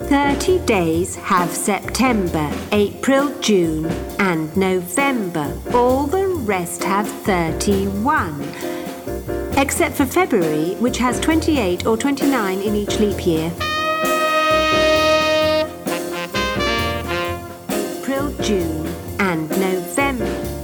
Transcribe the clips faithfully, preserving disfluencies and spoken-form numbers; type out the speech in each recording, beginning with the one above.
thirty days have September, April, June and November. All the rest have thirty-one. Except for February, which has twenty-eight or twenty-nine in each leap year. April, June and November.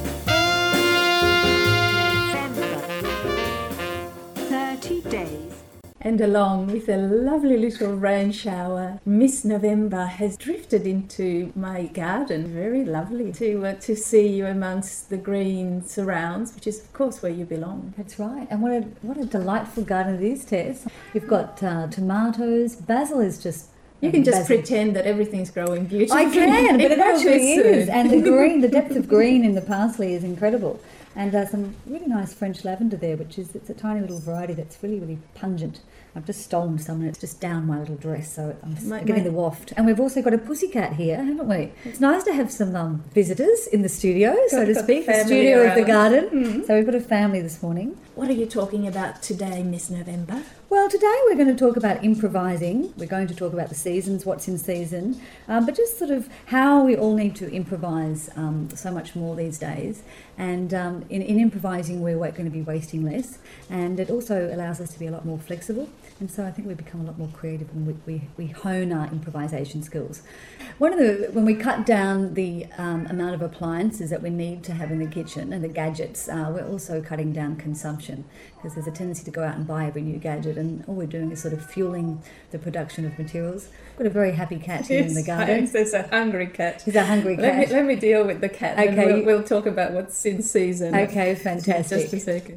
November. thirty days. And along with a lovely little rain shower, Miss November has drifted into my garden. Very lovely to uh, to see you amongst the green surrounds, which is of course where you belong. That's right. And what a what a delightful garden it is, Tess. You've got uh, tomatoes. Basil is just... You can just basil. pretend that everything's growing beautifully. I can, but it actually soon. is. And the green, the depth of green in the parsley is incredible. And uh, some really nice French lavender there, which is it's a tiny little variety that's really, really pungent. I've just stolen some and it's just down my little dress, so I'm My- getting my- the waft. And we've also got a pussycat here, haven't we? It's nice to have some um, visitors in the studio, so Got- to got speak, the family studio of the around. garden. Mm. So we've got a family this morning. What are you talking about today, Miss November? Well, today we're going to talk about improvising. We're going to talk about the seasons, what's in season, um, but just sort of how we all need to improvise um, so much more these days. And um, in, in improvising, we're wa- going to be wasting less, and it also allows us to be a lot more flexible. And so I think we become a lot more creative when we, we, we hone our improvisation skills. One of the when we cut down the um, amount of appliances that we need to have in the kitchen and the gadgets, uh, we're also cutting down consumption, because there's a tendency to go out and buy every new gadget, and all we're doing is sort of fueling the production of materials. We've got a very happy cat here in the garden. There's a hungry cat. He's a hungry Let me, cat. let me deal with the cat. Okay. And we'll, we'll talk about what's in season. Okay, fantastic. Just a second.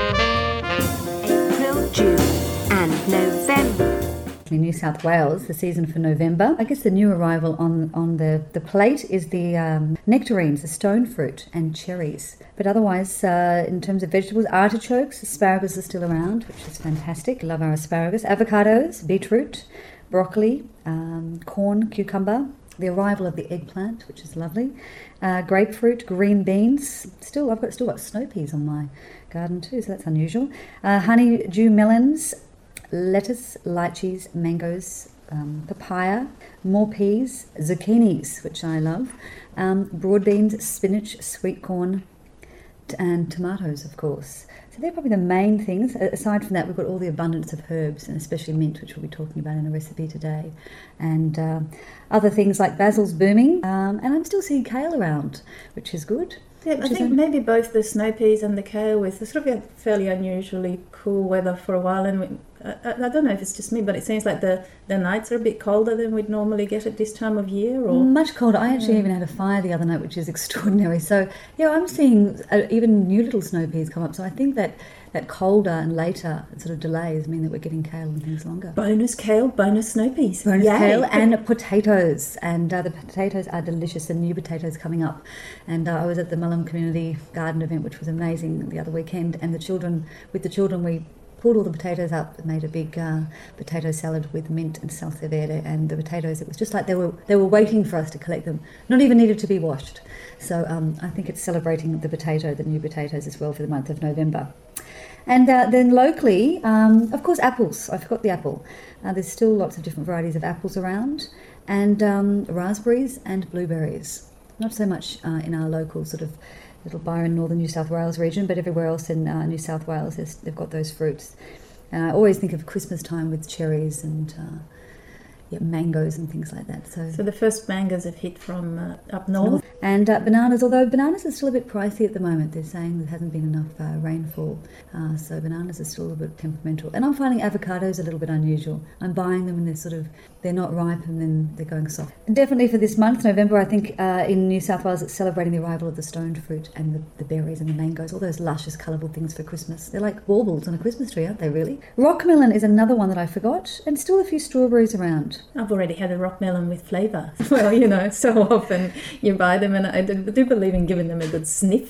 April, June and November. In New South Wales, the season for November, I guess the new arrival on, on the, the plate is the um, nectarines, the stone fruit and cherries. But otherwise, uh, in terms of vegetables, artichokes, asparagus are still around, which is fantastic. Love our asparagus. Avocados, beetroot, broccoli, um, corn, cucumber. The arrival of the eggplant, which is lovely. Uh, grapefruit, green beans. Still, I've got still got snow peas on my garden too, so that's unusual. Uh, honeydew melons, lettuce, lychees, mangoes, um, papaya, more peas, zucchinis, which I love, um, broad beans, spinach, sweet corn, t- and tomatoes, of course. So they're probably the main things. Aside from that, we've got all the abundance of herbs, and especially mint, which we'll be talking about in a recipe today. And uh, other things like basil's booming, um, and I'm still seeing kale around, which is good. Yeah, I Which is think un- maybe both the snow peas and the kale, with sort of a fairly unusually cool weather for a while, and we, I, I I don't know if it's just me, but it seems like the, the nights are a bit colder than we'd normally get at this time of year. Or Much colder. I actually even had a fire the other night, which is extraordinary. So, yeah, I'm seeing uh, even new little snow peas come up. So I think that, that colder and later sort of delays mean that we're getting kale and things longer. bonus kale, bonus snow peas. Bonus Yay. kale and potatoes, and uh, the potatoes are delicious, and new potatoes coming up. And uh, I was at the Mullum Community Garden event, which was amazing the other weekend, and the children, with the children, we pulled all the potatoes up and made a big uh, potato salad with mint and salsa verde, and the potatoes, it was just like they were they were waiting for us to collect them, not even needed to be washed. So um, I think it's celebrating the potato, the new potatoes as well, for the month of November. And uh, then locally, um, of course, apples. I forgot the apple. Uh, there's still lots of different varieties of apples around, and um, raspberries and blueberries. Not so much uh, in our local sort of little Byron, northern New South Wales region, but everywhere else in uh, New South Wales, there's- they've got those fruits. And I always think of Christmas time with cherries and uh, yeah, mangoes and things like that. So, So the first mangoes have hit from uh, up north. and uh, bananas, although bananas are still a bit pricey at the moment. They're saying there hasn't been enough uh, rainfall, uh, so bananas are still a little bit temperamental. And I'm finding avocados a little bit unusual. I'm buying them and they're sort of, they're not ripe and then they're going soft. And definitely for this month, November, I think uh, in New South Wales it's celebrating the arrival of the stoned fruit and the, the berries and the mangoes, all those luscious, colourful things for Christmas. They're like baubles on a Christmas tree, aren't they, really? Rockmelon is another one that I forgot, and still a few strawberries around. I've already had a rock melon with flavour. Well, you know, so often you buy them, and I do, do believe in giving them a good sniff.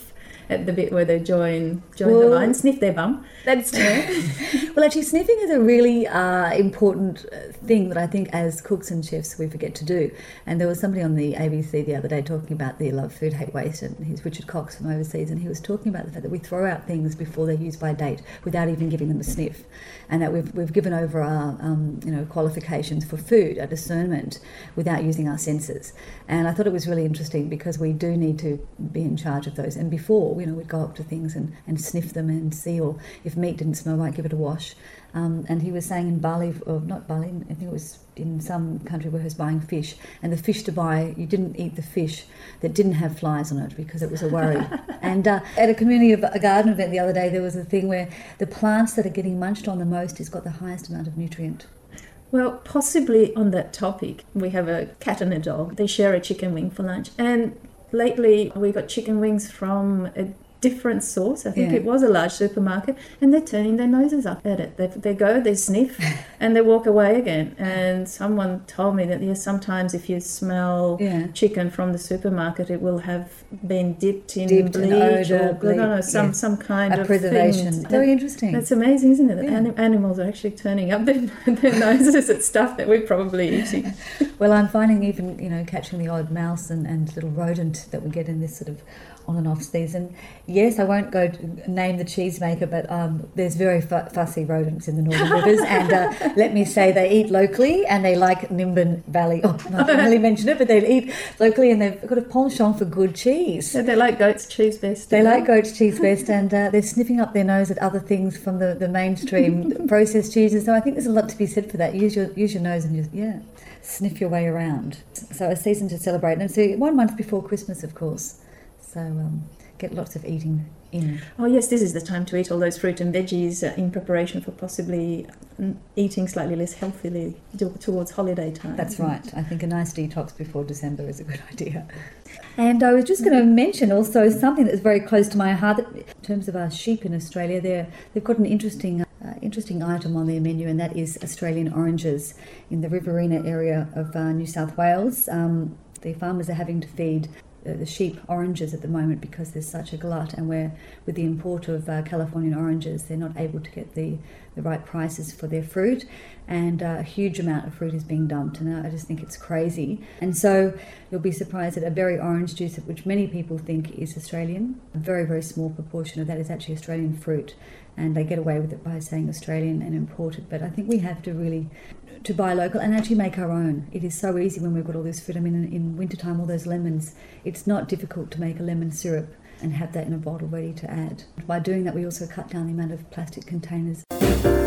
at the bit where they join join Well, the line, sniff their bum. That's well, actually, sniffing is a really uh, important thing that I think as cooks and chefs we forget to do. And there was somebody on the A B C the other day talking about the Love Food, Hate Waste, and he's Richard Cox from overseas, and he was talking about the fact that we throw out things before they're used by date without even giving them a sniff, and that we've we've given over our um, you know qualifications for food, our discernment, without using our senses. And I thought it was really interesting because we do need to be in charge of those. And before, you know, we'd go up to things and, and sniff them and see, or if meat didn't smell right, give it a wash. Um, and he was saying in Bali, or not Bali, I think it was in some country where he was buying fish, and the fish to buy, you didn't eat the fish that didn't have flies on it because it was a worry. And uh, at a community of a garden event the other day, there was a thing where the plants that are getting munched on the most has got the highest amount of nutrient. Well, possibly on that topic, we have a cat and a dog. They share a chicken wing for lunch. And lately we got chicken wings from a different source. I think Yeah. it was a large supermarket, and they're turning their noses up at it. They, they go, they sniff, and they walk away again. And someone told me that, yes, sometimes if you smell Yeah. chicken from the supermarket, it will have been dipped in Dipped in bleach odour, or bleach, no, no, some, yeah. some kind A of preservation. thing. Very interesting. That's amazing, isn't it? That Yeah. anim- animals are actually turning up their, their noses at stuff that we're probably eating. Well, I'm finding even, you know, catching the odd mouse and, and little rodent that we get in this sort of on and off season. Yes, I won't go to name the cheesemaker, but um, there's very fu- fussy rodents in the Northern Rivers, and uh, let me say they eat locally, and they like Nimbin Valley. Oh, I didn't really mention it, but they eat locally, and they've got a penchant for good cheese. So they like goat's cheese best. They like goat's cheese best, and uh, they're sniffing up their nose at other things from the, the mainstream processed cheeses. So I think there's a lot to be said for that. Use your use your nose and just, yeah, sniff your way around. So a season to celebrate. And so one month before Christmas, of course. So um, get lots of eating in. Oh yes, this is the time to eat all those fruit and veggies uh, in preparation for possibly mm, eating slightly less healthily to- towards holiday time. That's right. I think a nice detox before December is a good idea. And I was just going to mention also something that's very close to my heart. In terms of our sheep in Australia, they're, they've got an interesting uh, interesting item on their menu, and that is Australian oranges. In the Riverina area of uh, New South Wales, um, the farmers are having to feed the sheep oranges at the moment because there's such a glut, and where with the import of uh, Californian oranges, they're not able to get the, the right prices for their fruit, and uh, a huge amount of fruit is being dumped, and I just think it's crazy. And so you'll be surprised that a berry orange juice, which many people think is Australian, a very, very small proportion of that is actually Australian fruit, and they get away with it by saying Australian and imported. But I think we have to really to buy local and actually make our own. It is so easy when we've got all this fruit. I mean, in, in wintertime, all those lemons, it's not difficult to make a lemon syrup and have that in a bottle ready to add. By doing that, we also cut down the amount of plastic containers.